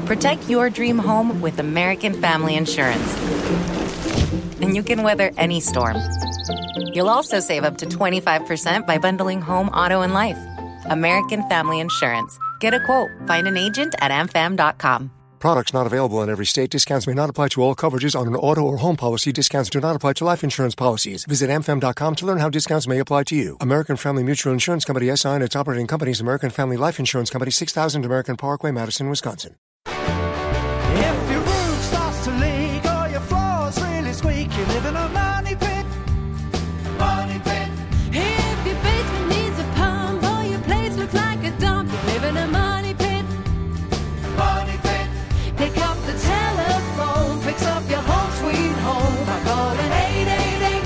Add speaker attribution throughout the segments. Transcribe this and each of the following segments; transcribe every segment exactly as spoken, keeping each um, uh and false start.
Speaker 1: Protect your dream home with American Family Insurance. And you can weather any storm. You'll also save up to twenty-five percent by bundling home, auto, and life. American Family Insurance. Get a quote. Find an agent at a m fam dot com.
Speaker 2: Products not available in every state. Discounts may not apply to all coverages on an auto or home policy. Discounts do not apply to life insurance policies. Visit a m fam dot com to learn how discounts may apply to you. American Family Mutual Insurance Company, S I and its operating companies, American Family Life Insurance Company, six thousand American Parkway, Madison, Wisconsin.
Speaker 3: If your roof starts to leak or your floor's really squeak, you live in a money pit. Money pit.
Speaker 4: If your basement needs a pump or your place looks like a dump, you live in a money pit.
Speaker 3: Money pit.
Speaker 4: Pick up the telephone, fix up your home sweet home by calling eight eight eight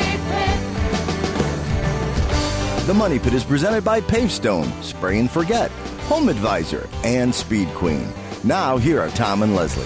Speaker 4: money pit.
Speaker 5: The Money Pit is presented by Pavestone, Spray and Forget, Home Advisor, and Speed Queen. Now, here are Tom and Leslie.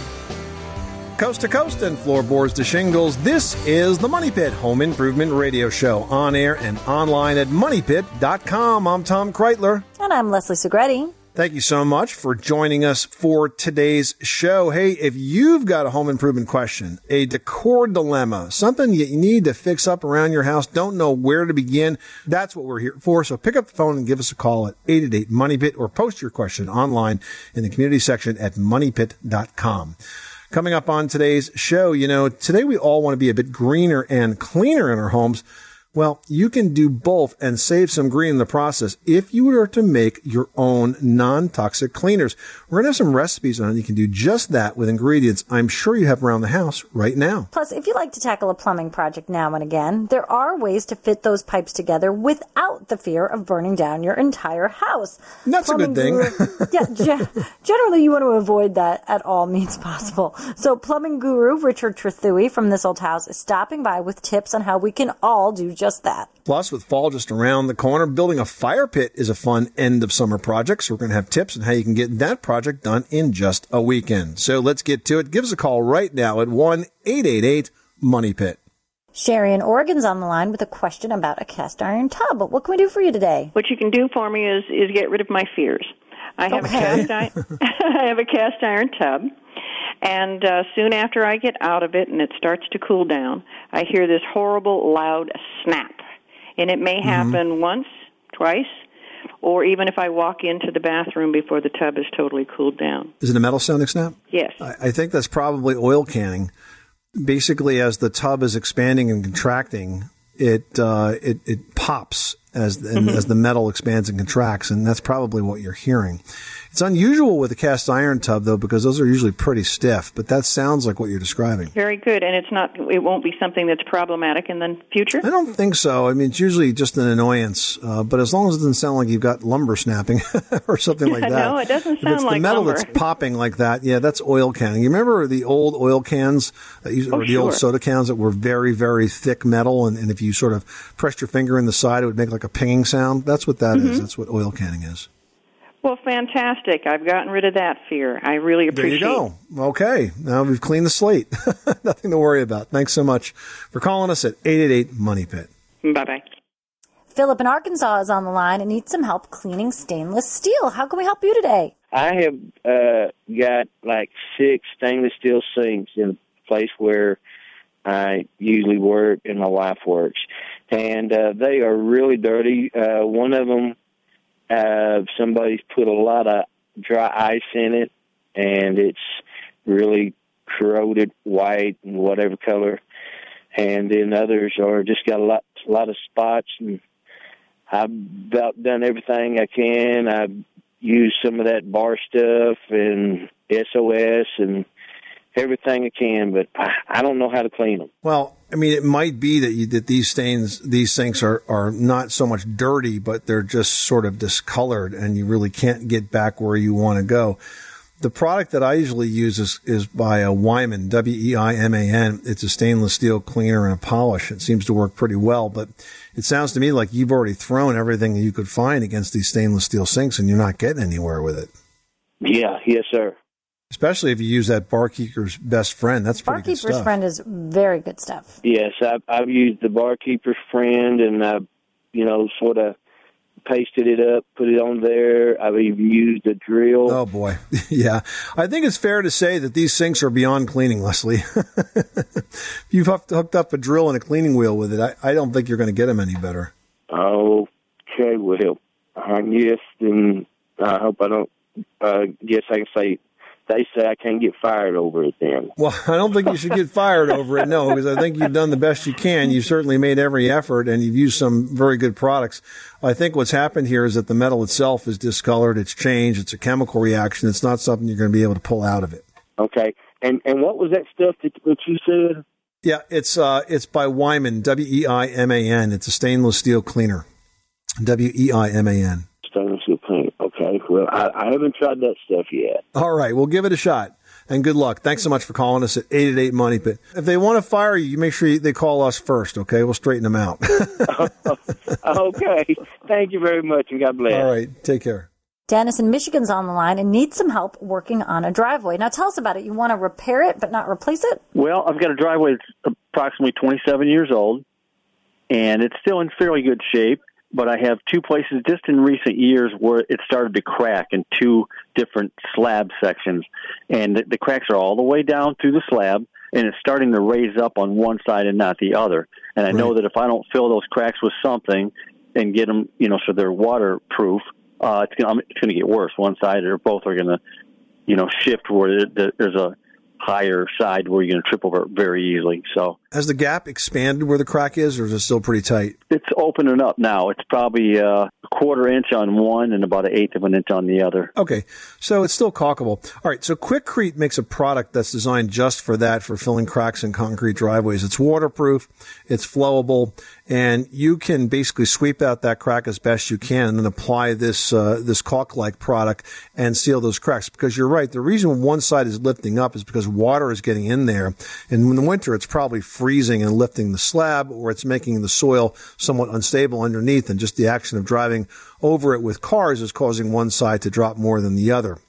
Speaker 6: Coast to coast and floorboards to shingles, this is the Money Pit Home Improvement Radio Show, on air and online at money pit dot com. I'm Tom Kreitler.
Speaker 7: And I'm Leslie Segretti.
Speaker 6: Thank you so much for joining us for today's show. Hey, if you've got a home improvement question, a decor dilemma, something you need to fix up around your house, don't know where to begin, that's what we're here for. So pick up the phone and give us a call at eight eight eight money pit or post your question online in the community section at money pit dot com. Coming up on today's show, you know, today we all want to be a bit greener and cleaner in our homes. Well, you can do both and save some green in the process if you were to make your own non-toxic cleaners. We're going to have some recipes on it. You can do just that with ingredients I'm sure you have around the house right now.
Speaker 7: Plus, if you like to tackle a plumbing project now and again, there are ways to fit those pipes together without the fear of burning down your entire house.
Speaker 6: That's plumbing a good thing.
Speaker 7: Guru, yeah, ge- generally you want to avoid that at all means possible. So plumbing guru Richard Trethewey from This Old House is stopping by with tips on how we can all do just Just that.
Speaker 6: Plus, with fall just around the corner, building a fire pit is a fun end of summer project. So we're going to have tips on how you can get that project done in just a weekend. So let's get to it. Give us a call right now at one eight eight eight money pit.
Speaker 7: Sherry in Oregon's on the line with a question about a cast iron tub. What can we do for you today?
Speaker 8: What you can do for me is, is get rid of my fears. I have
Speaker 7: okay.
Speaker 8: a cast iron, I have a cast iron tub. And uh, soon after I get out of it and it starts to cool down, I hear this horrible, loud snap. And it may happen mm-hmm. once, twice, or even if I walk into the bathroom before the tub is totally cooled down.
Speaker 6: Is it a metal sounding snap?
Speaker 8: Yes.
Speaker 6: I, I think that's probably oil canning. Basically, as the tub is expanding and contracting, it uh, it, it pops as and, mm-hmm. as the metal expands and contracts, and that's probably what you're hearing. It's unusual with a cast iron tub, though, because those are usually pretty stiff, but that sounds like what you're describing.
Speaker 8: Very good, and it's not. It won't be something that's problematic in the future?
Speaker 6: I don't think so. I mean, it's usually just an annoyance, uh, but as long as it doesn't sound like you've got lumber snapping or something like that.
Speaker 8: No, it doesn't sound
Speaker 6: if it's
Speaker 8: like
Speaker 6: the metal
Speaker 8: lumber.
Speaker 6: That's popping like that, yeah, that's oil canning. You remember the old oil cans, that used,
Speaker 8: oh,
Speaker 6: or the
Speaker 8: sure.
Speaker 6: old soda cans that were very, very thick metal, and, and if you sort of pressed your finger in the side, it would make like a pinging sound? That's what that mm-hmm. is. That's what oil canning is.
Speaker 8: Well, fantastic. I've gotten rid of that fear. I really appreciate it.
Speaker 6: There you go. Okay. Now we've cleaned the slate. Nothing to worry about. Thanks so much for calling us at eight eight eight money pit.
Speaker 8: Bye-bye.
Speaker 7: Philip in Arkansas is on the line and needs some help cleaning stainless steel. How can we help you today?
Speaker 9: I have uh, got like six stainless steel sinks in a place where I usually work and my wife works. And uh, they are really dirty. Uh, one of them, Uh, somebody's put a lot of dry ice in it, and it's really corroded white and whatever color. And then others are just got a lot, a lot of spots. And I've about done everything I can. I've used some of that bar stuff and S O S and everything I can, but I, I don't know how to clean them.
Speaker 6: Well, I mean, it might be that you, that these stains, these sinks are, are not so much dirty, but they're just sort of discolored, and you really can't get back where you want to go. The product that I usually use is, is by a Weiman, W E I M A N. It's a stainless steel cleaner and a polish. It seems to work pretty well, but it sounds to me like you've already thrown everything that you could find against these stainless steel sinks, and you're not getting anywhere with it.
Speaker 9: Yeah, yes, sir.
Speaker 6: Especially if you use that Barkeeper's Best Friend. That's pretty good stuff.
Speaker 7: Barkeeper's Friend is very good stuff.
Speaker 9: Yes, I've, I've used the Barkeeper's Friend, and I've, you know, sort of pasted it up, put it on there. I've even used a drill.
Speaker 6: Oh, boy. Yeah. I think it's fair to say that these sinks are beyond cleaning, Leslie. If you've hooked up a drill and a cleaning wheel with it, I, I don't think you're going to get them any better.
Speaker 9: Okay, well, I guess then I hope I don't, uh, guess I can say, they say I can't get fired over it then.
Speaker 6: Well, I don't think you should get fired over it, no, because I think you've done the best you can. You've certainly made every effort, and you've used some very good products. I think what's happened here is that the metal itself is discolored. It's changed. It's a chemical reaction. It's not something you're going to be able to pull out of it.
Speaker 9: Okay. And and what was that stuff that, that you said?
Speaker 6: Yeah, it's uh, it's by Weiman, W E I M A N. It's a stainless steel cleaner, W E I M A N.
Speaker 9: Stainless steel cleaner. Okay. Well, I, I haven't tried that stuff yet.
Speaker 6: All right. Well, give it a shot. And good luck. Thanks so much for calling us at eight eight eight Money Pit. If they want to fire you, you make sure they call us first, okay? We'll straighten them out.
Speaker 9: Okay. Thank you very much, and God bless.
Speaker 6: All right. Take care.
Speaker 7: Dennis in Michigan's on the line and needs some help working on a driveway. Now, tell us about it. You want to repair it but not replace it?
Speaker 10: Well, I've got a driveway that's approximately twenty-seven years old, and it's still in fairly good shape. But I have two places just in recent years where it started to crack in two different slab sections. And the, the cracks are all the way down through the slab, and it's starting to raise up on one side and not the other. And I right. know that if I don't fill those cracks with something and get them, you know, so they're waterproof, uh, it's going it's going to get worse. One side or both are going to, you know, shift where there's a higher side where you're going to trip over it very easily. So
Speaker 6: has the gap expanded where the crack is, or is it still pretty tight?
Speaker 10: It's opening up now. It's probably uh, a quarter inch on one and about an eighth of an inch on the other.
Speaker 6: Okay, so it's still caulkable. All right, so Quikrete makes a product that's designed just for that, for filling cracks in concrete driveways. It's waterproof, it's flowable, and you can basically sweep out that crack as best you can and then apply this uh, this caulk-like product and seal those cracks. Because you're right, the reason one side is lifting up is because water is getting in there. And in the winter, it's probably freezing and lifting the slab, or it's making the soil somewhat unstable underneath, and just the action of driving over it with cars is causing one side to drop more than the other.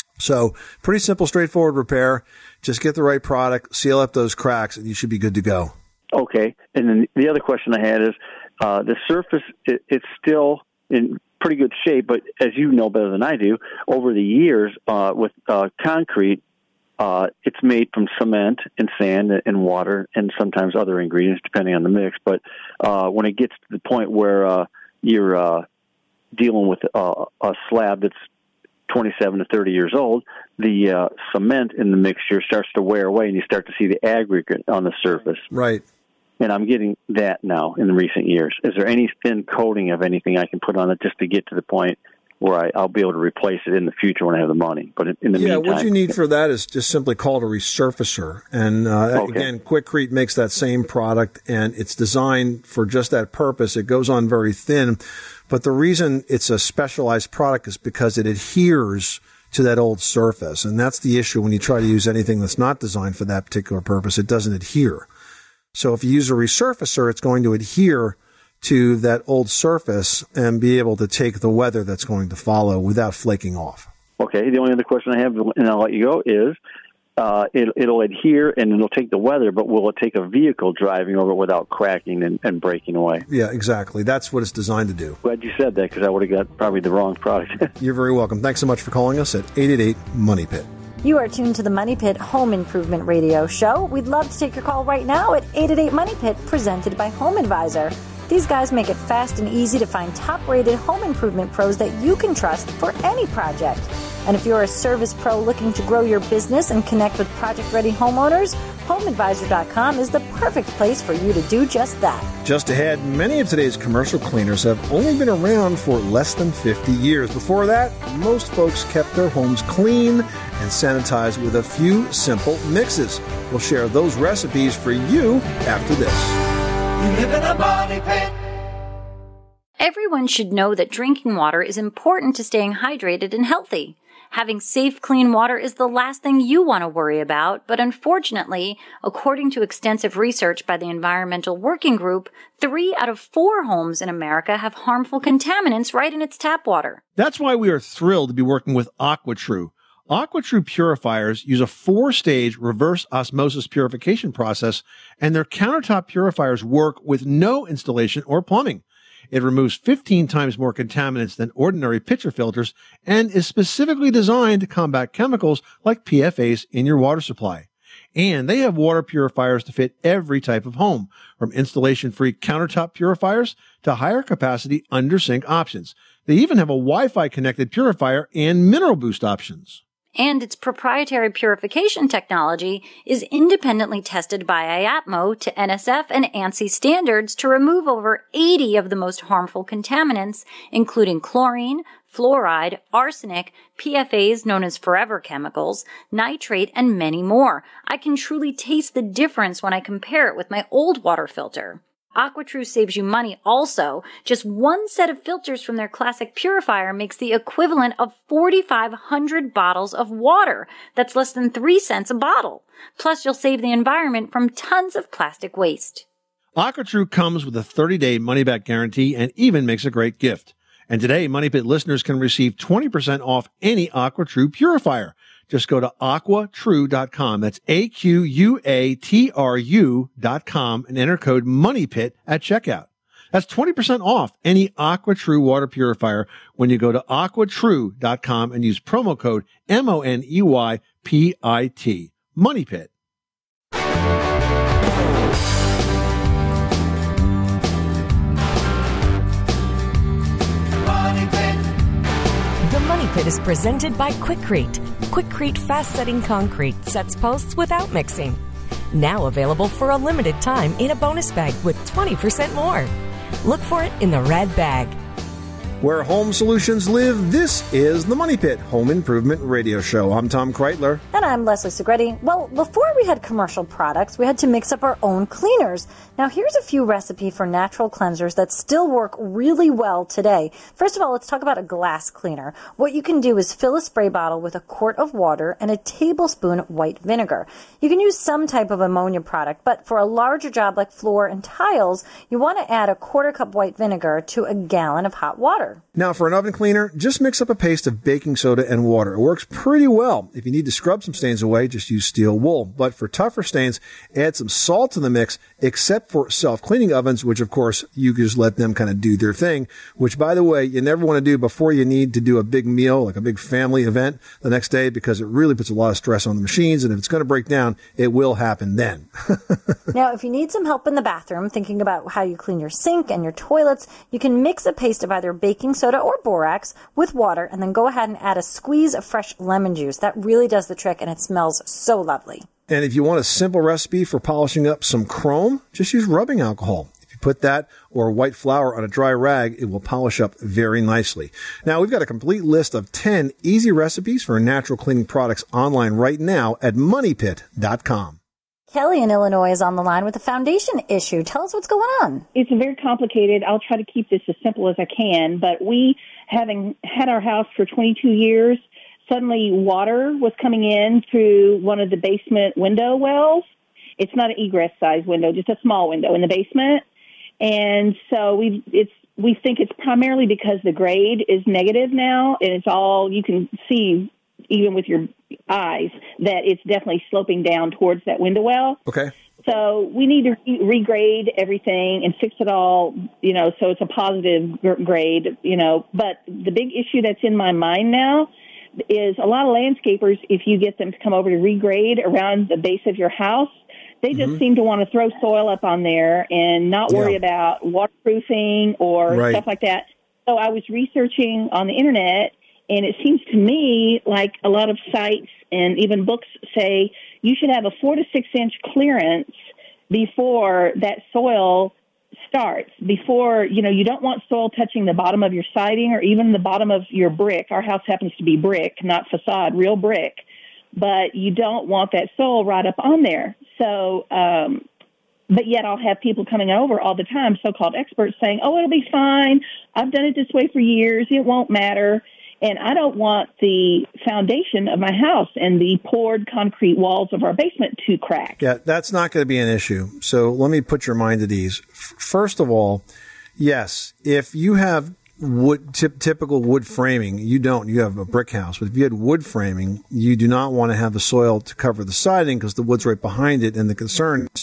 Speaker 6: So pretty simple, straightforward repair. Just get the right product, seal up those cracks, and you should be good to go.
Speaker 10: Okay. And then the other question I had is, uh, the surface, it, it's still in pretty good shape, but as you know better than I do, over the years uh, with uh, concrete, uh, it's made from cement and sand and water and sometimes other ingredients depending on the mix. But uh, when it gets to the point where uh, you're uh, dealing with uh, a slab that's twenty-seven to thirty years old, the uh, cement in the mixture starts to wear away and you start to see the aggregate on the surface.
Speaker 6: Right.
Speaker 10: And I'm getting that now in recent years. Is there any thin coating of anything I can put on it just to get to the point where I, I'll be able to replace it in the future when I have the money? But in the
Speaker 6: yeah,
Speaker 10: meantime,
Speaker 6: what you need for that is just simply called a resurfacer. And uh,
Speaker 10: okay.
Speaker 6: again, Quikrete makes that same product, and it's designed for just that purpose. It goes on very thin. But the reason it's a specialized product is because it adheres to that old surface. And that's the issue when you try to use anything that's not designed for that particular purpose. It doesn't adhere. So if you use a resurfacer, it's going to adhere to that old surface and be able to take the weather that's going to follow without flaking off.
Speaker 10: Okay. The only other question I have, and I'll let you go, is uh, it, it'll adhere and it'll take the weather, but will it take a vehicle driving over without cracking and, and breaking away?
Speaker 6: Yeah, exactly. That's what it's designed to do.
Speaker 10: Glad you said that because I would have got probably the wrong product.
Speaker 6: You're very welcome. Thanks so much for calling us at eight eight eight Money Pit.
Speaker 7: You are tuned to the Money Pit Home Improvement Radio Show. We'd love to take your call right now at eight eight eight Money Pit, presented by Home Advisor. These guys make it fast and easy to find top-rated home improvement pros that you can trust for any project. And if you're a service pro looking to grow your business and connect with project-ready homeowners, home advisor dot com is the perfect place for you to do just that.
Speaker 6: Just ahead, many of today's commercial cleaners have only been around for less than fifty years. Before that, most folks kept their homes clean and sanitized with a few simple mixes. We'll share those recipes for you after this.
Speaker 3: You live in a money pit.
Speaker 11: Everyone should know that drinking water is important to staying hydrated and healthy. Having safe, clean water is the last thing you want to worry about, but unfortunately, according to extensive research by the Environmental Working Group, three out of four homes in America have harmful contaminants right in its tap water.
Speaker 6: That's why we are thrilled to be working with AquaTrue. AquaTrue purifiers use a four-stage reverse osmosis purification process, and their countertop purifiers work with no installation or plumbing. It removes fifteen times more contaminants than ordinary pitcher filters and is specifically designed to combat chemicals like P F As in your water supply. And they have water purifiers to fit every type of home, from installation-free countertop purifiers to higher capacity under-sink options. They even have a Wi-Fi connected purifier and mineral boost options.
Speaker 11: And its proprietary purification technology is independently tested by I A P M O to N S F and ANSI standards to remove over eighty of the most harmful contaminants, including chlorine, fluoride, arsenic, P F As known as forever chemicals, nitrate, and many more. I can truly taste the difference when I compare it with my old water filter. AquaTrue saves you money also. Just one set of filters from their classic purifier makes the equivalent of forty-five hundred bottles of water. That's less than three cents a bottle. Plus, you'll save the environment from tons of plastic waste.
Speaker 6: AquaTrue comes with a thirty-day money-back guarantee and even makes a great gift. And today, Money Pit listeners can receive twenty percent off any AquaTrue purifier. Just go to aqua true dot com. That's A Q U A T R U dot com and enter code MONEYPIT at checkout. That's twenty percent off any AquaTrue water purifier when you go to aqua true dot com and use promo code M O N E Y P I T. Money Pit.
Speaker 12: The Money Pit is presented by Quikrete. Quikrete fast-setting concrete sets posts without mixing. Now available for a limited time in a bonus bag with twenty percent more. Look for it in the red bag.
Speaker 6: Where home solutions live, this is the Money Pit Home Improvement Radio Show. I'm Tom Kreitler.
Speaker 7: And I'm Leslie Segretti. Well, before we had commercial products, we had to mix up our own cleaners. Now, here's a few recipes for natural cleansers that still work really well today. First of all, let's talk about a glass cleaner. What you can do is fill a spray bottle with a quart of water and a tablespoon white vinegar. You can use some type of ammonia product, but for a larger job like floor and tiles, you want to add a quarter cup white vinegar to a gallon of hot water.
Speaker 6: Now, for an oven cleaner, just mix up a paste of baking soda and water. It works pretty well. If you need to scrub some stains away, just use steel wool. But for tougher stains, add some salt to the mix, except for self-cleaning ovens, which, of course, you can just let them kind of do their thing, which, by the way, you never want to do before you need to do a big meal, like a big family event the next day, because it really puts a lot of stress on the machines, and if it's going to break down, it will happen then.
Speaker 7: Now, if you need some help in the bathroom, thinking about how you clean your sink and your toilets, you can mix a paste of either baking soda or borax with water, and then go ahead and add a squeeze of fresh lemon juice. That really does the trick, and it smells so lovely.
Speaker 6: And if you want a simple recipe for polishing up some chrome, just use rubbing alcohol. If you put that or white flour on a dry rag, it will polish up very nicely. Now, we've got a complete list of ten easy recipes for natural cleaning products online right now at money pit dot com.
Speaker 7: Kelly in Illinois is on the line with a foundation issue. Tell us what's going on.
Speaker 13: It's very complicated. I'll try to keep this as simple as I can, but we, having had our house for twenty-two years, suddenly water was coming in through one of the basement window wells. It's not an egress size window, just a small window in the basement. And so we it's we think it's primarily because the grade is negative now, and it's all you can see even with your eyes that it's definitely sloping down towards that window well.
Speaker 6: Okay.
Speaker 13: So we need to re- regrade everything and fix it all, you know, so it's a positive gr- grade, you know. But the big issue that's in my mind now is a lot of landscapers, if you get them to come over to regrade around the base of your house, they just mm-hmm. seem to want to throw soil up on there and not worry yeah. about waterproofing or
Speaker 6: right.
Speaker 13: stuff like that. So I was researching on the internet, and it seems to me like a lot of sites and even books say you should have a four to six inch clearance before that soil starts. Before, you know, you don't want soil touching the bottom of your siding or even the bottom of your brick. Our house happens to be brick, not facade, real brick. But you don't want that soil right up on there. So, um, but yet I'll have people coming over all the time, so-called experts, saying, oh, it'll be fine. I've done it this way for years. It won't matter. And I don't want the foundation of my house and the poured concrete walls of our basement to crack.
Speaker 6: Yeah, that's not going to be an issue. So let me put your mind at ease. First of all, yes, if you have wood, t- typical wood framing, you don't. You have a brick house. But if you had wood framing, you do not want to have the soil to cover the siding because the wood's right behind it. And the concern is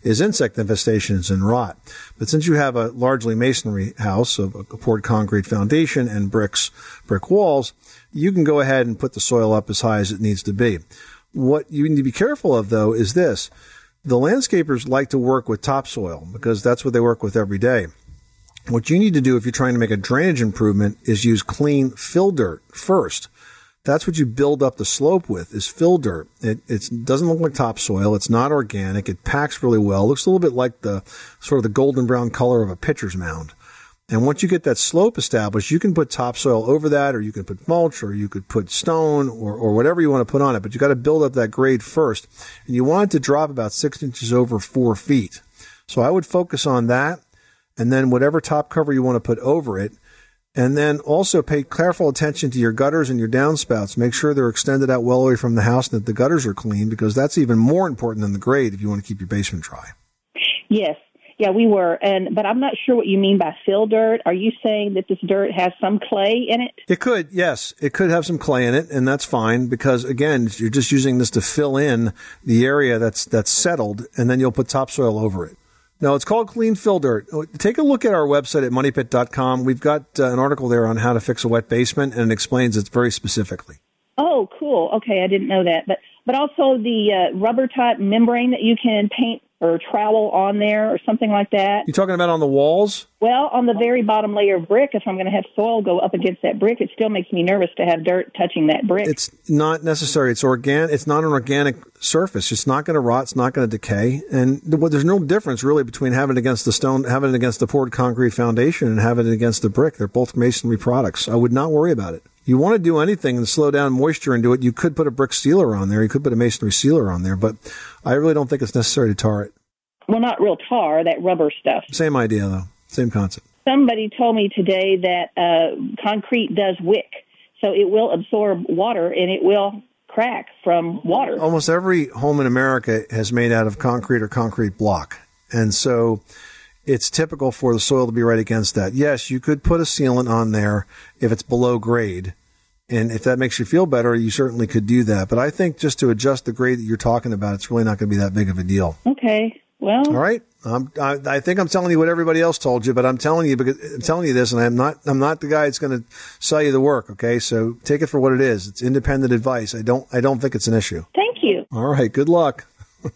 Speaker 6: is insect infestations and rot. But since you have a largely masonry house of a poured concrete foundation and bricks, brick walls, you can go ahead and put the soil up as high as it needs to be. What you need to be careful of, though, is this. The landscapers like to work with topsoil because that's what they work with every day. What you need to do if you're trying to make a drainage improvement is use clean fill dirt first. That's what you build up the slope with, is fill dirt. It it's, doesn't look like topsoil. It's not organic. It packs really well. It looks a little bit like the sort of the golden brown color of a pitcher's mound. And once you get that slope established, you can put topsoil over that, or you can put mulch, or you could put stone, or, or whatever you want to put on it. But you got to build up that grade first. And you want it to drop about six inches over four feet. So I would focus on that, and then whatever top cover you want to put over it. And then also pay careful attention to your gutters and your downspouts. Make sure they're extended out well away from the house and that the gutters are clean, because that's even more important than the grade if you want to keep your basement dry.
Speaker 13: Yes. Yeah, we were. And but I'm not sure what you mean by fill dirt. Are you saying that this dirt has some clay in it?
Speaker 6: It could, yes. It could have some clay in it, and that's fine because, again, you're just using this to fill in the area that's that's settled, and then you'll put topsoil over it. No, it's called clean fill dirt. Take a look at our website at money pit dot com. We've got uh, an article there on how to fix a wet basement, and it explains it very specifically.
Speaker 13: Oh, cool. Okay, I didn't know that. But but also the uh, rubber type membrane that you can paint or trowel on there or something like that.
Speaker 6: You talking about on the walls?
Speaker 13: Well, on the very bottom layer of brick, if I'm going to have soil go up against that brick, it still makes me nervous to have dirt touching that brick.
Speaker 6: It's not necessary. It's organ. It's not an organic surface. It's not going to rot. It's not going to decay. And well, there's no difference really between having it against the stone, having it against the poured concrete foundation, and having it against the brick. They're both masonry products. I would not worry about it. You want to do anything and slow down moisture into it, you could put a brick sealer on there. You could put a masonry sealer on there, but I really don't think it's necessary to tar it.
Speaker 13: Well, not real tar, that rubber stuff.
Speaker 6: Same idea, though. Same concept.
Speaker 13: Somebody told me today that uh, concrete does wick, so it will absorb water and it will crack from water.
Speaker 6: Almost every home in America is made out of concrete or concrete block, and so it's typical for the soil to be right against that. Yes, you could put a sealant on there if it's below grade, and if that makes you feel better, you certainly could do that. But I think just to adjust the grade that you're talking about, it's really not going to be that big of a deal.
Speaker 13: Okay. Well,
Speaker 6: all right. Um, I, I think I'm telling you what everybody else told you, but I'm telling you because I'm telling you this, and I'm not I'm not the guy that's going to sell you the work. Okay, so take it for what it is. It's independent advice. I don't I don't think it's an issue.
Speaker 13: Thank you.
Speaker 6: All right. Good luck.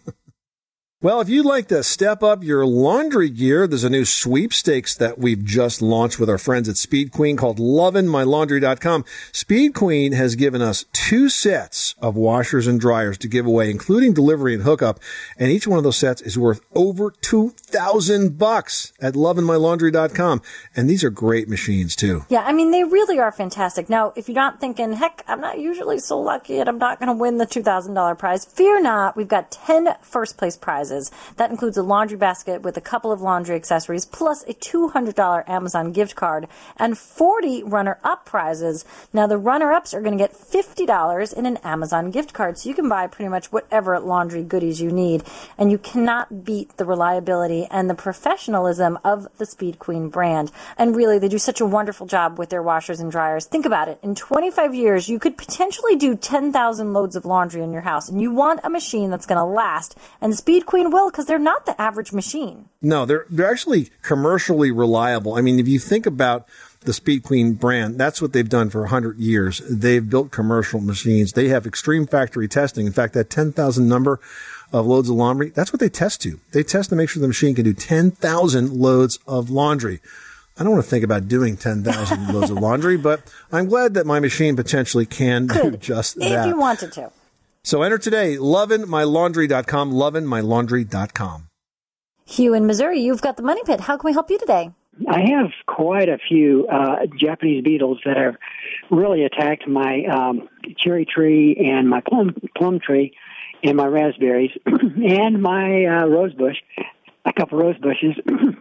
Speaker 6: Well, if you'd like to step up your laundry gear, there's a new sweepstakes that we've just launched with our friends at Speed Queen called lovin my laundry dot com. Speed Queen has given us two sets of washers and dryers to give away, including delivery and hookup, and each one of those sets is worth over two thousand bucks at lovin my laundry dot com. And these are great machines, too.
Speaker 7: Yeah, I mean, they really are fantastic. Now, if you're not thinking, heck, I'm not usually so lucky and I'm not going to win the two thousand dollars prize, fear not. We've got ten first-place prizes. That includes a laundry basket with a couple of laundry accessories, plus a two hundred dollars Amazon gift card, and forty runner-up prizes. Now, the runner-ups are going to get fifty dollars in an Amazon gift card, so you can buy pretty much whatever laundry goodies you need, and you cannot beat the reliability and the professionalism of the Speed Queen brand. And really, they do such a wonderful job with their washers and dryers. Think about it. In twenty-five years, you could potentially do ten thousand loads of laundry in your house, and you want a machine that's going to last, and the Speed Queen will, because they're not the average machine.
Speaker 6: No, they're they're actually commercially reliable. I mean, if you think about the Speed Queen brand, that's what they've done for one hundred years. They've built commercial machines. They have extreme factory testing. In fact, that ten thousand number of loads of laundry, that's what they test to. They test to make sure the machine can do ten thousand loads of laundry. I don't want to think about doing ten thousand loads of laundry, but I'm glad that my machine potentially can
Speaker 7: Could,
Speaker 6: do just
Speaker 7: if
Speaker 6: that.
Speaker 7: If you wanted to.
Speaker 6: So enter today, lovin my laundry dot com, lovin my laundry dot com.
Speaker 7: Hugh in Missouri, you've got the Money Pit. How can we help you today?
Speaker 14: I have quite a few uh, Japanese beetles that have really attacked my um, cherry tree and my plum plum tree and my raspberries and my uh, rose bush, a couple rose bushes.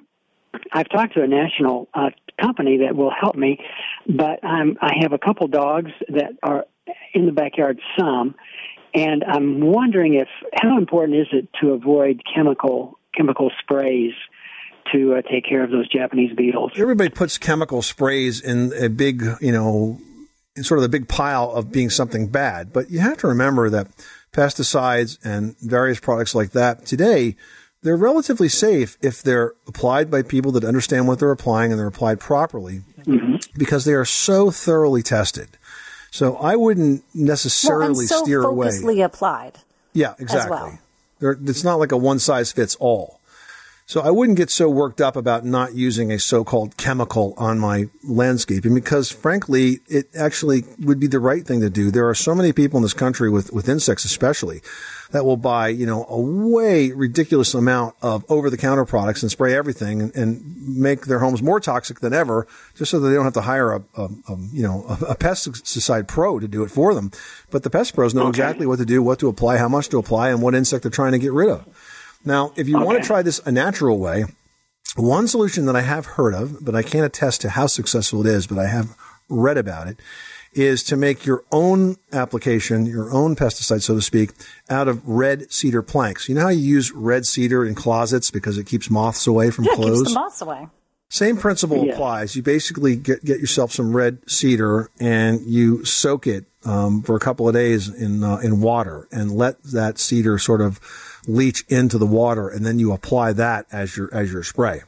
Speaker 14: I've talked to a national uh, company that will help me, but I'm, I have a couple dogs that are in the backyard some, and I'm wondering if how important is it to avoid chemical chemical sprays to uh, take care of those Japanese beetles?
Speaker 6: Everybody puts chemical sprays in a big, you know, in sort of the big pile of being something bad. But you have to remember that pesticides and various products like that today they're relatively safe if they're applied by people that understand what they're applying and they're applied properly mm-hmm. because they are so thoroughly tested. So I wouldn't necessarily
Speaker 7: well, and so
Speaker 6: steer away.
Speaker 7: Focusedly applied.
Speaker 6: Yeah, exactly.
Speaker 7: As well.
Speaker 6: They're, it's not like a one-size-fits-all. So I wouldn't get so worked up about not using a so-called chemical on my landscaping because, frankly, it actually would be the right thing to do. There are so many people in this country with, with insects especially that will buy, you know, a way ridiculous amount of over-the-counter products and spray everything and, and make their homes more toxic than ever just so that they don't have to hire a, a, a you know, a, a pesticide pro to do it for them. But the pest pros know okay. exactly what to do, what to apply, how much to apply, and what insect they're trying to get rid of. Now, if you okay. want to try this a natural way, one solution that I have heard of, but I can't attest to how successful it is, but I have read about it, is to make your own application, your own pesticide, so to speak, out of red cedar planks. You know how you use red cedar in closets because it keeps moths away from
Speaker 7: yeah,
Speaker 6: clothes?
Speaker 7: Yeah, it keeps the moths away.
Speaker 6: Same principle yeah. applies. You basically get, get yourself some red cedar and you soak it um, for a couple of days in uh, in water and let that cedar sort of leach into the water, and then you apply that as your as your spray.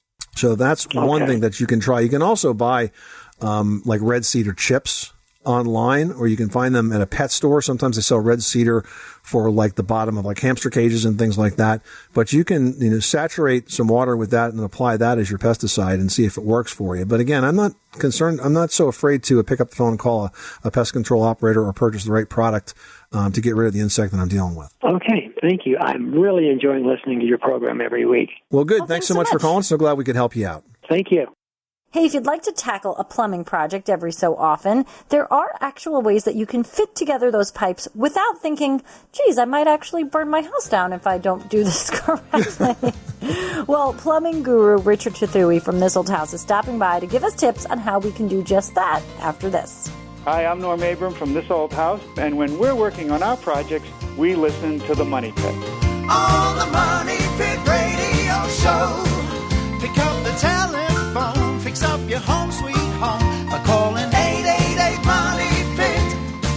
Speaker 6: So that's okay. one thing that you can try. You can also buy um, like red cedar chips online, or you can find them at a pet store. Sometimes they sell red cedar for like the bottom of like hamster cages and things like that. But you can, you know, saturate some water with that and apply that as your pesticide and see if it works for you. But again, I'm not concerned. I'm not so afraid to pick up the phone and call a, a pest control operator or purchase the right product um, to get rid of the insect that I'm dealing with.
Speaker 14: Okay. Thank you. I'm really enjoying listening to your program every week.
Speaker 6: Well, good.
Speaker 7: Well,
Speaker 6: thanks, thanks
Speaker 7: so
Speaker 6: so much,
Speaker 7: much
Speaker 6: for calling. So glad we could help you out.
Speaker 14: Thank you.
Speaker 7: Hey, if you'd like to tackle a plumbing project every so often, there are actual ways that you can fit together those pipes without thinking, geez, I might actually burn my house down if I don't do this correctly. Well, plumbing guru Richard Trethewey from This Old House is stopping by to give us tips on how we can do just that after this.
Speaker 15: Hi, I'm Norm Abram from This Old House, and when we're working on our projects, we listen to The Money Pit.
Speaker 3: On The Money Pit Radio Show, pick up the telephone, fix up your home sweet home by calling eight eight eight Money Pit.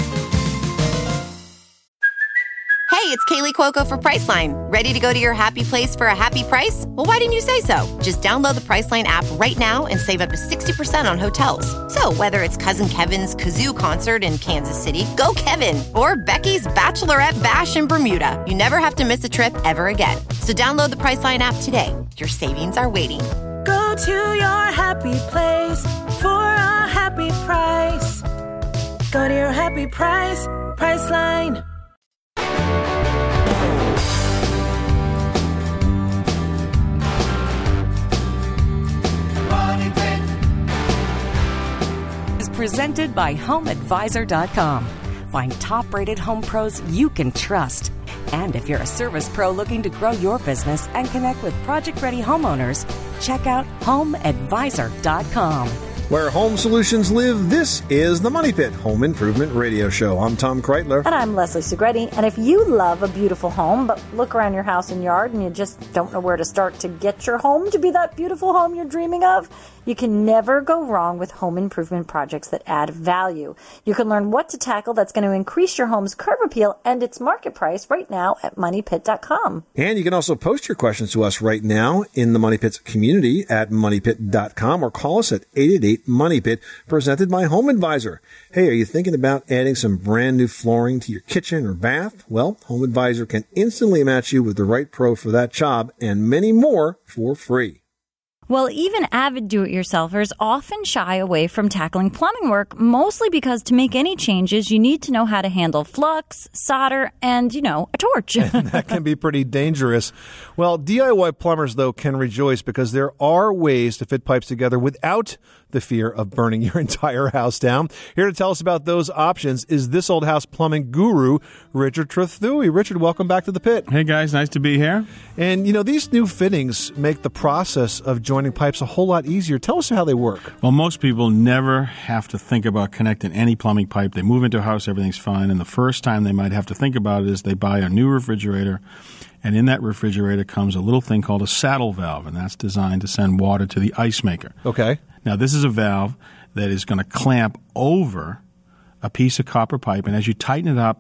Speaker 16: Hey, it's Kaylee Cuoco for Priceline. Ready to go to your happy place for a happy price? Well, why didn't you say so? Just download the Priceline app right now and save up to sixty percent on hotels. So whether it's Cousin Kevin's Kazoo Concert in Kansas City, go Kevin, or Becky's Bachelorette Bash in Bermuda, you never have to miss a trip ever again. So download the Priceline app today. Your savings are waiting.
Speaker 4: Go to your happy place for a happy price. Go to your happy price, Priceline.
Speaker 12: Is presented by home advisor dot com. Find top-rated home pros you can trust. And if you're a service pro looking to grow your business and connect with project-ready homeowners, check out home advisor dot com.
Speaker 6: Where home solutions live, this is the Money Pit Home Improvement Radio Show. I'm Tom Kreitler.
Speaker 7: And I'm Leslie Segretti. And if you love a beautiful home, but look around your house and yard and you just don't know where to start to get your home to be that beautiful home you're dreaming of, you can never go wrong with home improvement projects that add value. You can learn what to tackle that's going to increase your home's curb appeal and its market price right now at money pit dot com.
Speaker 6: And you can also post your questions to us right now in the Money Pit community at money pit dot com or call us at eight eight eight Money Pit, presented by Home Advisor. Hey, are you thinking about adding some brand new flooring to your kitchen or bath? Well, Home Advisor can instantly match you with the right pro for that job and many more for free.
Speaker 11: Well, even avid do-it-yourselfers often shy away from tackling plumbing work, mostly because to make any changes, you need to know how to handle flux, solder, and, you know, a torch.
Speaker 6: And that can be pretty dangerous. Well, D I Y plumbers, though, can rejoice because there are ways to fit pipes together without the fear of burning your entire house down. Here to tell us about those options is This Old House plumbing guru, Richard Trethewey. Richard, welcome back to the pit.
Speaker 17: Hey, guys. Nice to be here.
Speaker 6: And, you know, these new fittings make the process of joining pipes a whole lot easier. Tell us how they work.
Speaker 17: Well, most people never have to think about connecting any plumbing pipe. They move into a house, everything's fine, and the first time they might have to think about it is they buy a new refrigerator, and in that refrigerator comes a little thing called a saddle valve, and that's designed to send water to the ice maker.
Speaker 6: Okay.
Speaker 17: Now, this is a valve that is going to clamp over a piece of copper pipe, and as you tighten it up,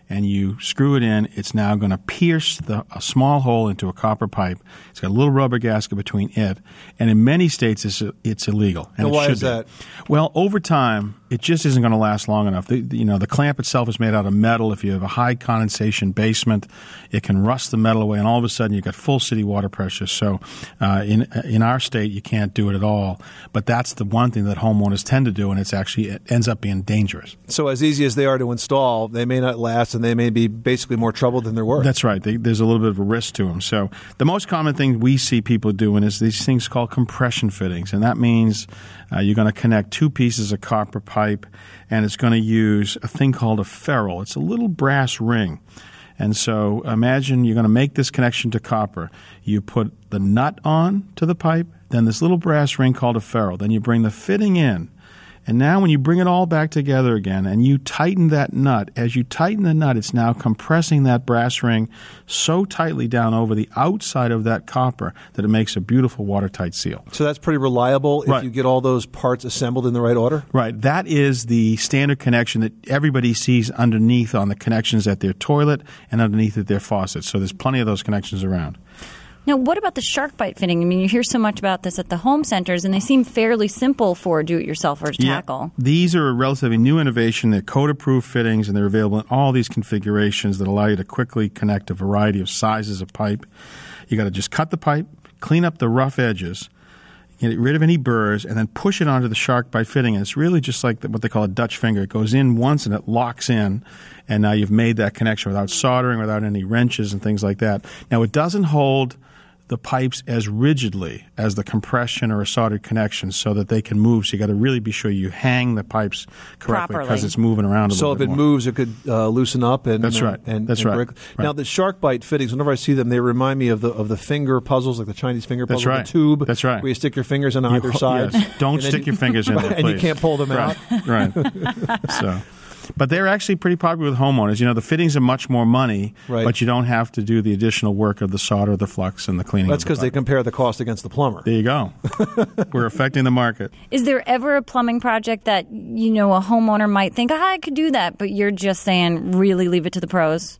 Speaker 17: and you screw it in, it's now going to pierce the, a small hole into a copper pipe. It's got a little rubber gasket between it, and in many states it's, it's illegal. And
Speaker 6: now
Speaker 17: it
Speaker 6: why
Speaker 17: should
Speaker 6: is
Speaker 17: be.
Speaker 6: that?
Speaker 17: Well, over time, it just isn't going to last long enough. The, the, you know, the clamp itself is made out of metal. If you have a high condensation basement, it can rust the metal away, and all of a sudden you've got full city water pressure. So uh, in in our state, you can't do it at all. But that's the one thing that homeowners tend to do, and it's actually it ends up being dangerous.
Speaker 6: So as easy as they are to install, they may not last, and they may be basically more trouble than they're worth.
Speaker 17: That's right. They, there's a little bit of a risk to them. So the most common thing we see people doing is these things called compression fittings, and that means uh, you're going to connect two pieces of copper pipe, and it's going to use a thing called a ferrule. It's a little brass ring. And so imagine you're going to make this connection to copper. You put the nut on to the pipe, then this little brass ring called a ferrule. Then you bring the fitting in. And now when you bring it all back together again and you tighten that nut, as you tighten the nut, it's now compressing that brass ring so tightly down over the outside of that copper that it makes a beautiful watertight seal.
Speaker 6: So that's pretty reliable if
Speaker 17: Right.
Speaker 6: you get all those parts assembled in the right order?
Speaker 17: Right. That is the standard connection that everybody sees underneath on the connections at their toilet and underneath at their faucet. So there's plenty of those connections around.
Speaker 11: Now, what about the shark bite fitting? I mean, you hear so much about this at the home centers, and they seem fairly simple for a do-it-yourselfer to
Speaker 17: Yeah.
Speaker 11: tackle.
Speaker 17: These are a relatively new innovation. They're code-approved fittings, and they're available in all these configurations that allow you to quickly connect a variety of sizes of pipe. You got to just cut the pipe, clean up the rough edges, get rid of any burrs, and then push it onto the shark bite fitting. And it's really just like the, what they call a Dutch finger. It goes in once and it locks in, and now you've made that connection without soldering, without any wrenches and things like that. Now, it doesn't hold the pipes as rigidly as the compression or a soldered connection so that they can move. So you got to really be sure you hang the pipes correctly
Speaker 11: Properly.
Speaker 17: because it's moving around a
Speaker 6: So
Speaker 17: little
Speaker 6: if
Speaker 17: bit
Speaker 6: it
Speaker 17: more.
Speaker 6: moves, it could uh, loosen up and
Speaker 17: That's
Speaker 6: uh,
Speaker 17: right.
Speaker 6: And,
Speaker 17: That's
Speaker 6: and
Speaker 17: right.
Speaker 6: break.
Speaker 17: Right.
Speaker 6: Now the shark bite fittings, whenever I see them, they remind me of the of the finger puzzles, like the Chinese finger
Speaker 17: That's
Speaker 6: puzzle,
Speaker 17: right.
Speaker 6: the tube.
Speaker 17: That's right.
Speaker 6: Where you stick your fingers on
Speaker 17: You
Speaker 6: either
Speaker 17: ho-
Speaker 6: side.
Speaker 17: yes. Don't
Speaker 6: And then
Speaker 17: stick
Speaker 6: you-
Speaker 17: your fingers in there,
Speaker 6: and you
Speaker 17: please.
Speaker 6: can't pull them
Speaker 17: Right.
Speaker 6: out.
Speaker 17: Right. So, but they're actually pretty popular with homeowners. You know, the fittings are much more money,
Speaker 6: Right.
Speaker 17: but you don't have to do the additional work of the solder, the flux, and the cleaning.
Speaker 6: That's
Speaker 17: of the
Speaker 6: because they
Speaker 17: pipe.
Speaker 6: compare the cost against the plumber.
Speaker 17: There you go. We're affecting the market.
Speaker 11: Is there ever a plumbing project that, you know, a homeowner might think, ah, I could do that, but you're just saying, really leave it to the pros?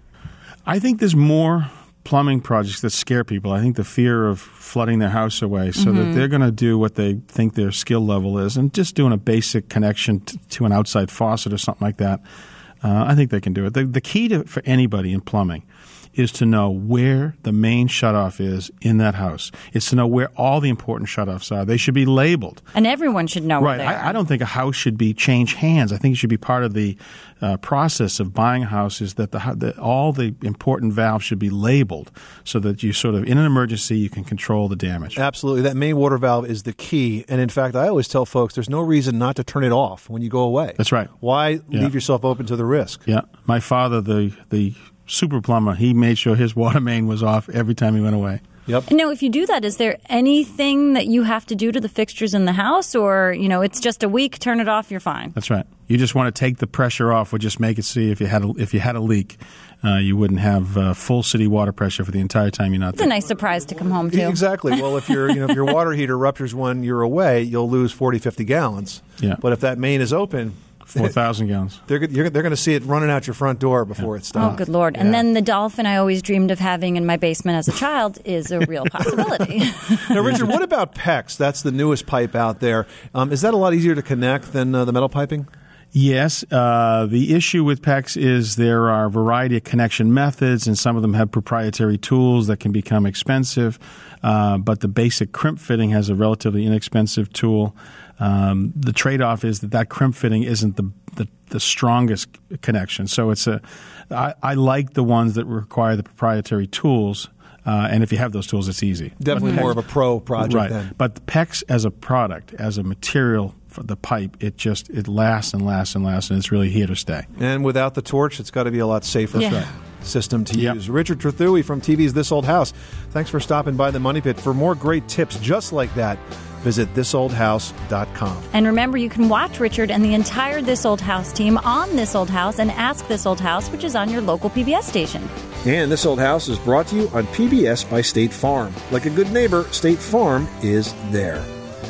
Speaker 17: I think there's more plumbing projects that scare people. I think the fear of flooding their house away so that
Speaker 11: Mhm.
Speaker 17: they're going to do what they think their skill level is, and just doing a basic connection t- to an outside faucet or something like that. Uh, I think they can do it. The, the key to, for anybody in plumbing is to know where the main shutoff is in that house. It's to know where all the important shutoffs are. They should be labeled.
Speaker 11: And everyone should know where
Speaker 17: Right.
Speaker 11: they are.
Speaker 17: I, I don't think a house should be change hands. I think it should be part of the uh, process of buying a house is that the, hou- that all the important valves should be labeled so that you sort of, in an emergency, you can control the damage.
Speaker 6: Absolutely. That main water valve is the key. And in fact, I always tell folks there's no reason not to turn it off when you go away.
Speaker 17: That's right.
Speaker 6: Why
Speaker 17: Yeah.
Speaker 6: leave yourself open to the risk?
Speaker 17: Yeah. My father, the the super plumber, he made sure his water main was off every time he went away.
Speaker 6: Yep.
Speaker 11: Now, if you do that, is there anything that you have to do to the fixtures in the house, or, you know, it's just a week, turn it off, you're fine?
Speaker 17: That's right. You just want to take the pressure off, or just make it see if you had a, if you had a leak, uh, you wouldn't have uh, full city water pressure for the entire time you're not
Speaker 11: It's
Speaker 17: there.
Speaker 11: a nice surprise to come home to.
Speaker 6: Exactly. Well, if your you know if your water heater ruptures when you're away, you'll lose forty, fifty gallons.
Speaker 17: Yeah.
Speaker 6: But if that main is open,
Speaker 17: four thousand gallons.
Speaker 6: They're you're, they're going to see it running out your front door before it stops.
Speaker 11: Oh, good Lord. And then the dolphin I always dreamed of having in my basement as a child is a real possibility.
Speaker 6: Now, Richard, what about PEX? That's the newest pipe out there. Um, is that a lot easier to connect than uh, the metal piping?
Speaker 17: Yes. Uh, the issue with PEX is there are a variety of connection methods, and some of them have proprietary tools that can become expensive. Uh, but the basic crimp fitting has a relatively inexpensive tool. Um, the trade-off is that that crimp fitting isn't the, the, the strongest connection. So it's a, I, I like the ones that require the proprietary tools. Uh, and if you have those tools, it's easy.
Speaker 6: Definitely more of a pro project
Speaker 17: right.
Speaker 6: then.
Speaker 17: But the PEX as a product, as a material for the pipe, it just it lasts and lasts and lasts, and it's really here to stay.
Speaker 6: And without the torch, it's got to be a lot safer
Speaker 17: Yeah.
Speaker 6: system to
Speaker 17: Yep.
Speaker 6: use. Richard Trethewey from T V's This Old House. Thanks for stopping by the Money Pit. For more great tips just like that, visit this old house dot com.
Speaker 11: And remember, you can watch Richard and the entire This Old House team on This Old House and Ask This Old House, which is on your local P B S station.
Speaker 6: And This Old House is brought to you on P B S by State Farm. Like a good neighbor, State Farm is there.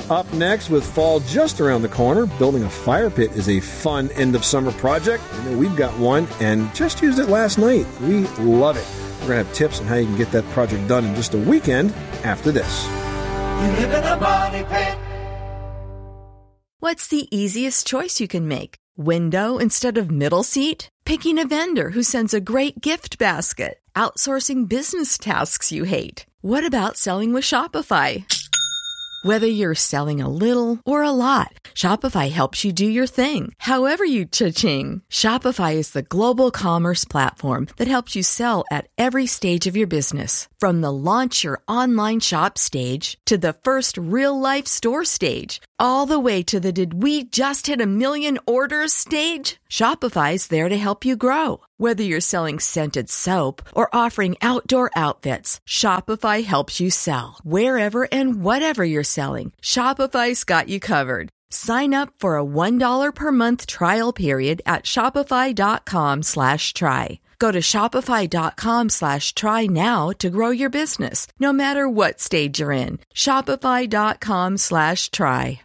Speaker 6: Up next, with fall just around the corner, building a fire pit is a fun end-of-summer project. You know, we've got one and just used it last night. We love it. We're going to have tips on how you can get that project done in just a weekend after this.
Speaker 3: You live in a money pit.
Speaker 18: What's the easiest choice you can make? Window instead of middle seat? Picking a vendor who sends a great gift basket? Outsourcing business tasks you hate? What about selling with Shopify? Whether you're selling a little or a lot, Shopify helps you do your thing, however you cha-ching. Shopify is the global commerce platform that helps you sell at every stage of your business. From the launch your online shop stage to the first real-life store stage, all the way to the did we just hit a million orders stage. Shopify's there to help you grow. Whether you're selling scented soap or offering outdoor outfits, Shopify helps you sell. Wherever and whatever you're selling, Shopify's got you covered. Sign up for a one dollar per month trial period at shopify.com slash try. Go to shopify.com slash try now to grow your business, no matter what stage you're in. Shopify.com slash try.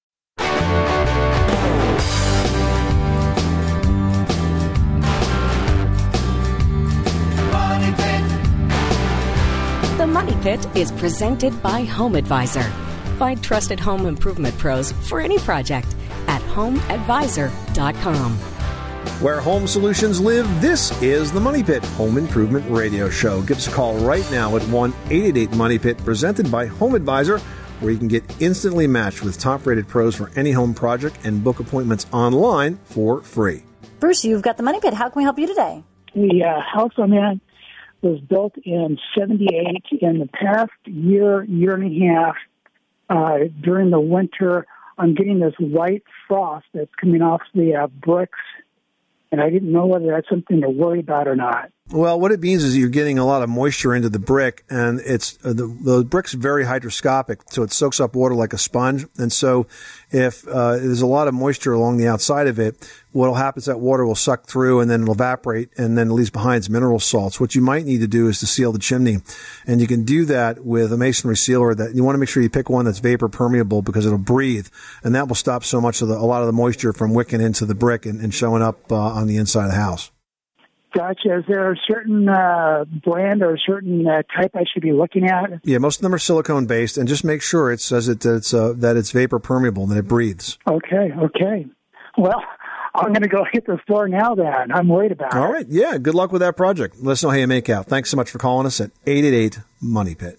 Speaker 12: The Money Pit is presented by Home Advisor. Find trusted home improvement pros for any project at home advisor dot com.
Speaker 6: Where home solutions live, this is the Money Pit Home Improvement Radio Show. Give us a call right now at one eight eight eight money pit, presented by Home Advisor, where you can get instantly matched with top-rated pros for any home project and book appointments online for free.
Speaker 7: Bruce, you've got the Money Pit. How can we help you today?
Speaker 14: The uh, house I'm in was built in seventy-eight. In the past year, year and a half, uh, during the winter, I'm getting this white frost that's coming off the uh, bricks, and I didn't know whether that's something to worry about or not.
Speaker 6: Well, what it means is you're getting a lot of moisture into the brick, and it's uh, the, the brick's very hygroscopic, so it soaks up water like a sponge. And so if uh, there's a lot of moisture along the outside of it, what will happen is that water will suck through and then it'll evaporate, and then it leaves behind mineral salts. What you might need to do is to seal the chimney, and you can do that with a masonry sealer. That you want to make sure you pick one that's vapor permeable, because it'll breathe, and that will stop so much of the, a lot of the moisture from wicking into the brick and, and showing up uh, on the inside of the house.
Speaker 14: Gotcha. Is there a certain uh, brand or a certain uh, type I should be looking at?
Speaker 6: Yeah, most of them are silicone based, and just make sure it says it, that it's uh, that it's vapor permeable and that it breathes.
Speaker 14: Okay, okay. Well, I'm going to go hit the floor now then. I'm worried about
Speaker 6: All
Speaker 14: it.
Speaker 6: All right, yeah, good luck with that project. Let us know how you make out. Thanks so much for calling us at eight eight eight money pit.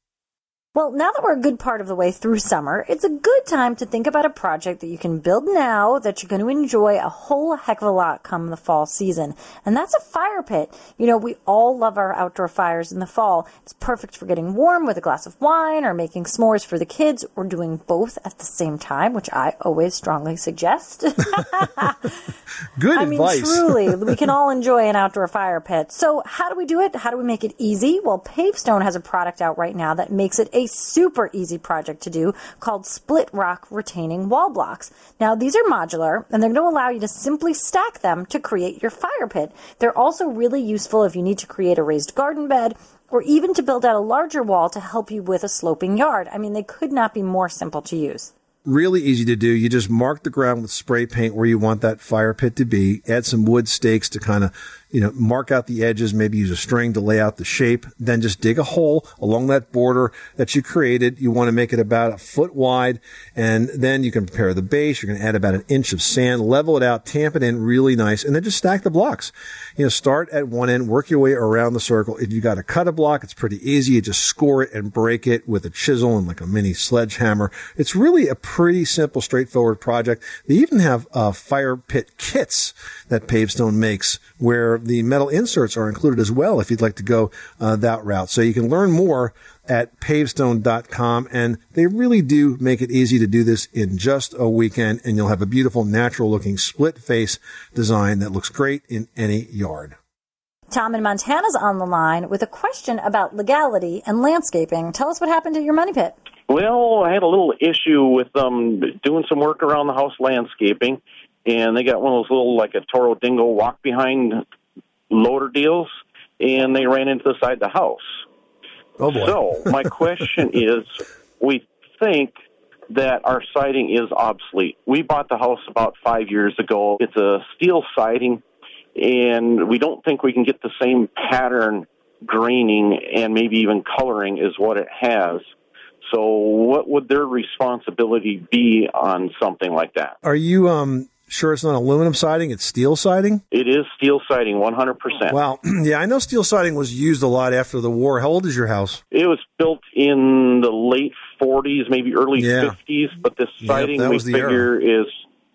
Speaker 7: Well, now that we're a good part of the way through summer, it's a good time to think about a project that you can build now that you're going to enjoy a whole heck of a lot come the fall season. And that's a fire pit. You know, we all love our outdoor fires in the fall. It's perfect for getting warm with a glass of wine or making s'mores for the kids, or doing both at the same time, which I always strongly suggest.
Speaker 6: Good
Speaker 7: I
Speaker 6: advice.
Speaker 7: mean, truly, we can all enjoy an outdoor fire pit. So how do we do it? How do we make it easy? Well, Pavestone has a product out right now that makes it a super easy project to do, called Split Rock Retaining Wall Blocks. Now, these are modular, and they're going to allow you to simply stack them to create your fire pit. They're also really useful if you need to create a raised garden bed, or even to build out a larger wall to help you with a sloping yard. I mean, they could not be more simple to use.
Speaker 6: Really easy to do. You just mark the ground with spray paint where you want that fire pit to be. Add some wood stakes to kind of, you know, mark out the edges. Maybe use a string to lay out the shape. Then just dig a hole along that border that you created. You want to make it about a foot wide. And then you can prepare the base. You're going to add about an inch of sand, level it out, tamp it in really nice, and then just stack the blocks. You know, start at one end, work your way around the circle. If you got to cut a block, it's pretty easy. You just score it and break it with a chisel and like a mini sledgehammer. It's really a pretty simple, straightforward project. They even have uh, fire pit kits that Pavestone makes, where the metal inserts are included as well if you'd like to go uh, that route. So you can learn more at pavestone dot com, and they really do make it easy to do this in just a weekend, and you'll have a beautiful, natural-looking split face design that looks great in any yard.
Speaker 7: Tom in Montana's on the line with a question about legality and landscaping. Tell us what happened to your money pit.
Speaker 19: Well, I had a little issue with um, doing some work around the house landscaping, and they got one of those little, like a Toro Dingo walk-behind loader deals, and they ran into the side of the house.
Speaker 6: Oh, boy.
Speaker 19: So my question is, we think that our siding is obsolete. We bought the house about five years ago. It's a steel siding, and we don't think we can get the same pattern graining and maybe even coloring as what it has. So what would their responsibility be on something like that?
Speaker 6: Are you um, sure it's not aluminum siding, it's steel siding?
Speaker 19: It is steel siding, one hundred percent.
Speaker 6: Wow. Yeah, I know steel siding was used a lot after the war. How old is your house?
Speaker 19: It was built in the late forties, maybe early
Speaker 6: Yeah.
Speaker 19: fifties, but the siding
Speaker 6: that
Speaker 19: we
Speaker 6: was the
Speaker 19: figure is,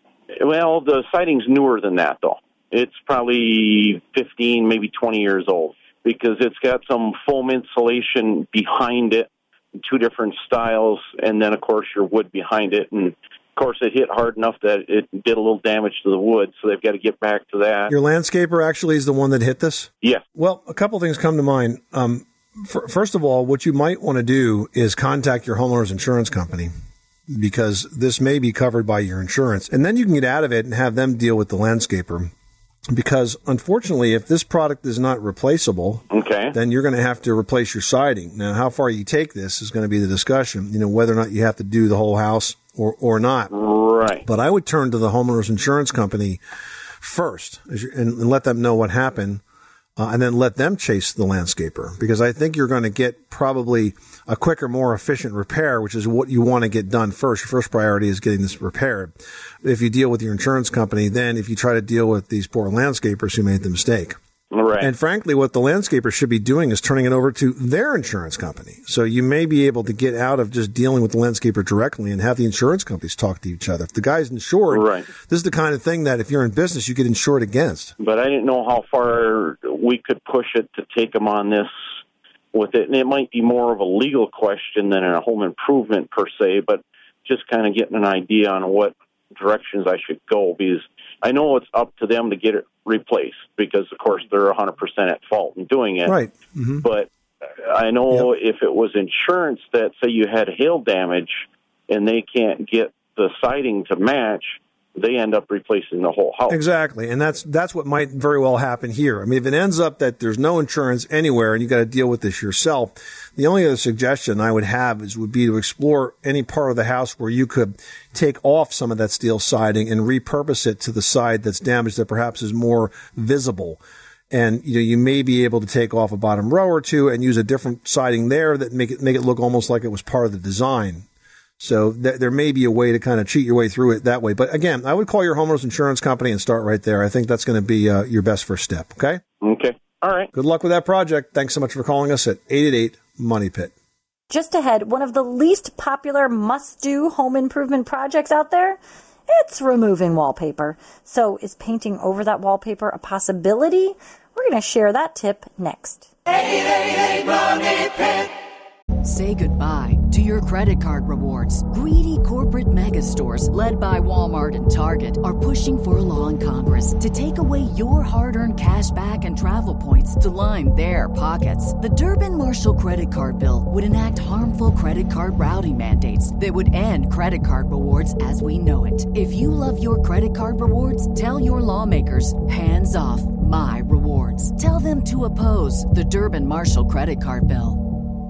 Speaker 19: well, the siding's newer than that, though. It's probably fifteen, maybe twenty years old, because it's got some foam insulation behind it, two different styles, and then, of course, your wood behind it. And, of course, it hit hard enough that it did a little damage to the wood, so they've got to get back to that.
Speaker 6: Your landscaper actually is the one that hit this?
Speaker 19: Yeah.
Speaker 6: Well, a couple things come to mind. Um, f- first of all, what you might want to do is contact your homeowner's insurance company, because this may be covered by your insurance. And then you can get out of it and have them deal with the landscaper. Because, unfortunately, if this product is not replaceable,
Speaker 19: okay,
Speaker 6: then you're going to have to replace your siding. Now, how far you take this is going to be the discussion, you know, whether or not you have to do the whole house or, or not.
Speaker 19: Right.
Speaker 6: But I would turn to the homeowner's insurance company first and, and let them know what happened, uh, and then let them chase the landscaper. Because I think you're going to get probably a quicker, more efficient repair, which is what you want to get done first. Your first priority is getting this repaired. If you deal with your insurance company, then if you try to deal with these poor landscapers who made the mistake.
Speaker 19: Right.
Speaker 6: And frankly, what the landscaper should be doing is turning it over to their insurance company. So you may be able to get out of just dealing with the landscaper directly and have the insurance companies talk to each other. If the guy's insured,
Speaker 19: right,
Speaker 6: this is the kind of thing that if you're in business, you get insured against.
Speaker 19: But I didn't know how far we could push it to take them on this with it. And it might be more of a legal question than a home improvement per se, but just kind of getting an idea on what directions I should go, because I know it's up to them to get it replaced, because, of course, they're one hundred percent at fault in doing it.
Speaker 6: Right. Mm-hmm.
Speaker 19: But I know yep. if it was insurance that, say, you had hail damage and they can't get the siding to match, they end up replacing the whole house.
Speaker 6: Exactly, and that's that's what might very well happen here. I mean, if it ends up that there's no insurance anywhere and you got to deal with this yourself, the only other suggestion I would have is would be to explore any part of the house where you could take off some of that steel siding and repurpose it to the side that's damaged that perhaps is more visible. And you know, you may be able to take off a bottom row or two and use a different siding there that make it make it look almost like it was part of the design. So th- there may be a way to kind of cheat your way through it that way. But again, I would call your homeowner's insurance company and start right there. I think that's going to be uh, your best first step. Okay?
Speaker 19: Okay. All right.
Speaker 6: Good luck with that project. Thanks so much for calling us at eight eight eight, money pit.
Speaker 7: Just ahead, one of the least popular must-do home improvement projects out there, it's removing wallpaper. So is painting over that wallpaper a possibility? We're going to share that tip next.
Speaker 3: eight eight eight, money pit.
Speaker 20: Say goodbye to your credit card rewards. Greedy corporate mega stores, led by Walmart and Target, are pushing for a law in Congress to take away your hard-earned cash back and travel points to line their pockets. The Durbin-Marshall credit card bill would enact harmful credit card routing mandates that would end credit card rewards as we know it. If you love your credit card rewards, tell your lawmakers, hands off my rewards. Tell them to oppose the Durbin-Marshall credit card bill.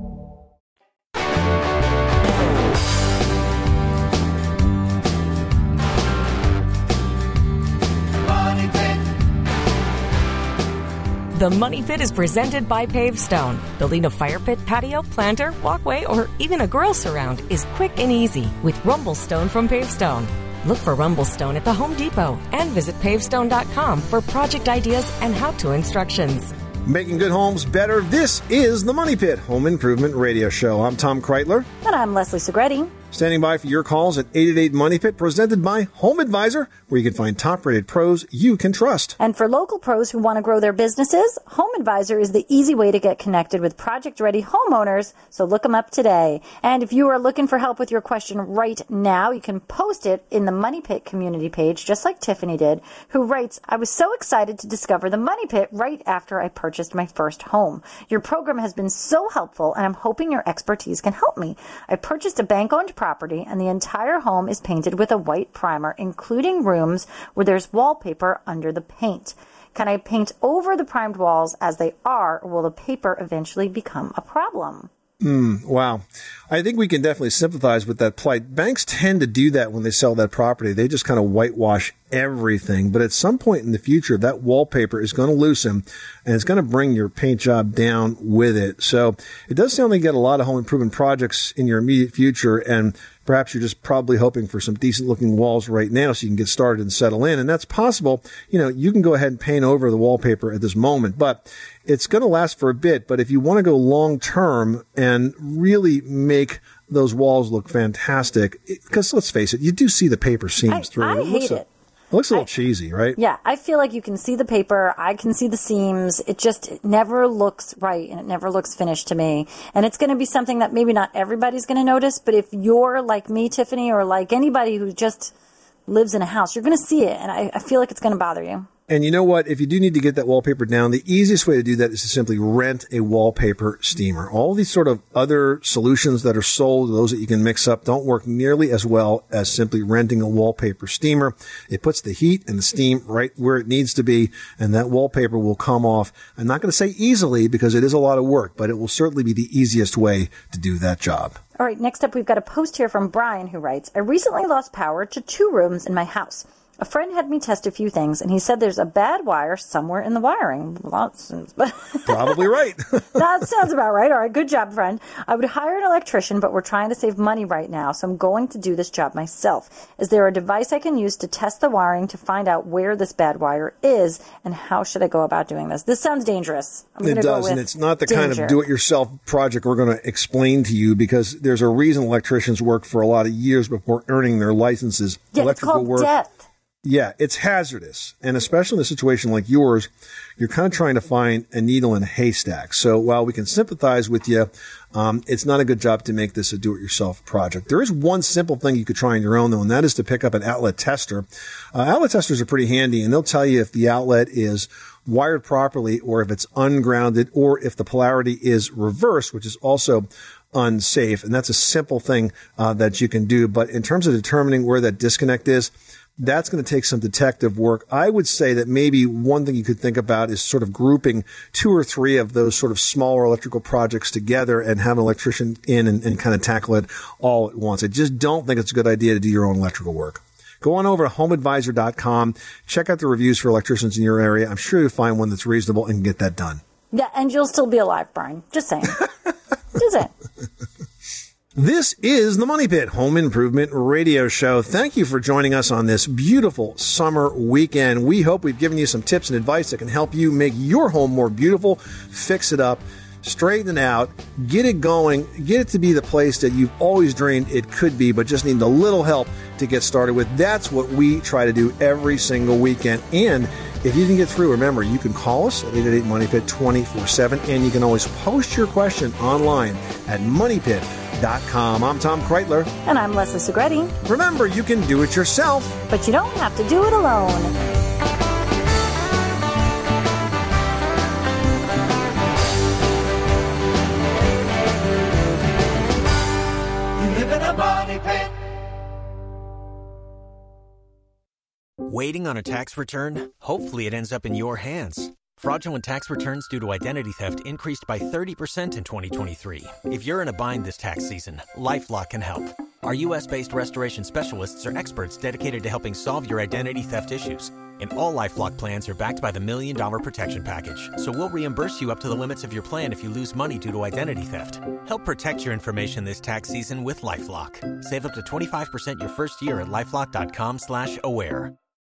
Speaker 12: The Money Pit is presented by Pavestone. Building a fire pit, patio, planter, walkway, or even a grill surround is quick and easy with Rumblestone from Pavestone. Look for Rumblestone at the Home Depot and visit pavestone dot com for project ideas and how-to instructions.
Speaker 6: Making good homes better. This is the Money Pit Home Improvement Radio Show. I'm Tom Kreitler.
Speaker 7: And I'm Leslie Segretti.
Speaker 6: Standing by for your calls at eight eight eight, money pit, presented by Home Advisor, where you can find top-rated pros you can trust.
Speaker 7: And for local pros who want to grow their businesses, Home Advisor is the easy way to get connected with project-ready homeowners, so look them up today. And if you are looking for help with your question right now, you can post it in the Money Pit community page, just like Tiffany did, who writes, I was so excited to discover the Money Pit right after I purchased my first home. Your program has been so helpful, and I'm hoping your expertise can help me. I purchased a bank-owned property, and the entire home is painted with a white primer, including rooms where there's wallpaper under the paint. Can I paint over the primed walls as they are, or will the paper eventually become a problem?
Speaker 6: Mm, wow. I think we can definitely sympathize with that plight. Banks tend to do that when they sell that property. They just kind of whitewash everything. But at some point in the future, that wallpaper is going to loosen and it's going to bring your paint job down with it. So it does sound like you got a lot of home improvement projects in your immediate future, and perhaps you're just probably hoping for some decent looking walls right now so you can get started and settle in. And that's possible. You know, you can go ahead and paint over the wallpaper at this moment, but it's going to last for a bit. But if you want to go long term and really make those walls look fantastic, because let's face it, you do see the paper seams
Speaker 7: I,
Speaker 6: through
Speaker 7: I
Speaker 6: it. It looks
Speaker 7: hate
Speaker 6: a,
Speaker 7: it.
Speaker 6: It looks a little I, cheesy, right?
Speaker 7: Yeah, I feel like you can see the paper. I can see the seams. It just it never looks right, and it never looks finished to me. And it's going to be something that maybe not everybody's going to notice, but if you're like me, Tiffany, or like anybody who just lives in a house, you're going to see it, and I, I feel like it's going to bother you.
Speaker 6: And you know what? If you do need to get that wallpaper down, the easiest way to do that is to simply rent a wallpaper steamer. All these sort of other solutions that are sold, those that you can mix up, don't work nearly as well as simply renting a wallpaper steamer. It puts the heat and the steam right where it needs to be, and that wallpaper will come off. I'm not going to say easily because it is a lot of work, but it will certainly be the easiest way to do that job.
Speaker 7: All right, next up, we've got a post here from Brian who writes, I recently lost power to two rooms in my house. A friend had me test a few things, and he said there's a bad wire somewhere in the wiring. Well,
Speaker 6: probably right.
Speaker 7: That sounds about right. All right, good job, friend. I would hire an electrician, but we're trying to save money right now, so I'm going to do this job myself. Is there a device I can use to test the wiring to find out where this bad wire is, and how should I go about doing this? This sounds dangerous. I'm
Speaker 6: it does, and it's not the danger. kind of do-it-yourself project we're going to explain to you, because there's a reason electricians work for a lot of years before earning their licenses.
Speaker 7: Yeah,
Speaker 6: Electrical
Speaker 7: it's called
Speaker 6: work.
Speaker 7: death.
Speaker 6: Yeah, it's hazardous. And especially in a situation like yours, you're kind of trying to find a needle in a haystack. So while we can sympathize with you, um, it's not a good job to make this a do-it-yourself project. There is one simple thing you could try on your own, though, and that is to pick up an outlet tester. Uh, outlet testers are pretty handy, and they'll tell you if the outlet is wired properly or if it's ungrounded or if the polarity is reversed, which is also unsafe. And that's a simple thing uh, that you can do. But in terms of determining where that disconnect is, that's going to take some detective work. I would say that maybe one thing you could think about is sort of grouping two or three of those sort of smaller electrical projects together and have an electrician in and, and kind of tackle it all at once. I just don't think it's a good idea to do your own electrical work. Go on over to home advisor dot com. Check out the reviews for electricians in your area. I'm sure you'll find one that's reasonable and get that done.
Speaker 7: Yeah, and you'll still be alive, Brian. Just saying. Just saying.
Speaker 6: This is the Money Pit Home Improvement Radio Show. Thank you for joining us on this beautiful summer weekend. We hope we've given you some tips and advice that can help you make your home more beautiful, fix it up, straighten it out, get it going, get it to be the place that you've always dreamed it could be, but just need a little help to get started with. That's what we try to do every single weekend. And if you can get through, remember, you can call us at eight eight eight, money pit twenty-four seven, and you can always post your question online at money pit dot com. I'm Tom Kreitler.
Speaker 7: And I'm Leslie Segretti.
Speaker 6: Remember, you can do it yourself,
Speaker 7: but you don't have to do it alone.
Speaker 3: You live in a money pit.
Speaker 21: Waiting on a tax return? Hopefully it ends up in your hands. Fraudulent tax returns due to identity theft increased by thirty percent in twenty twenty-three. If you're in a bind this tax season, LifeLock can help. Our U S based restoration specialists are experts dedicated to helping solve your identity theft issues. And all LifeLock plans are backed by the Million Dollar Protection Package. So we'll reimburse you up to the limits of your plan if you lose money due to identity theft. Help protect your information this tax season with LifeLock. Save up to twenty-five percent your first year at LifeLock dot com slash aware.